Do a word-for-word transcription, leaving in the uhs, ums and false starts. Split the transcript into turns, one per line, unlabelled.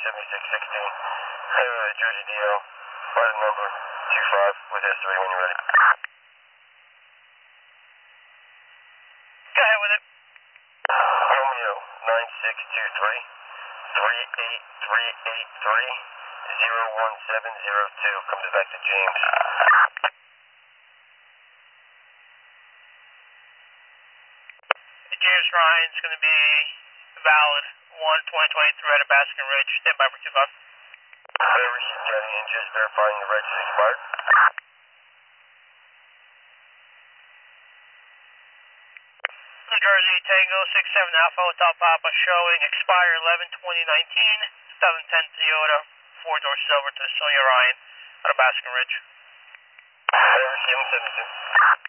seventy-six sixteen. Uh, Jersey D L, flight number two five with history when you're ready.
Go ahead with it.
Romeo nine six two three, three eight three eight three, zero one seven zero two. Comes back to James.
James Ryan's going to be valid one twenty twenty-three out of Baskin Ridge. Stand by for two five.
Very received, Johnny, and just verifying the reg is expired.
New Jersey Tango six seven Alpha Hotel Papa showing expire eleven twenty nineteen, seven ten Toyota, four door silver to Sonia Ryan out of Baskin Ridge.
Very received, seven two.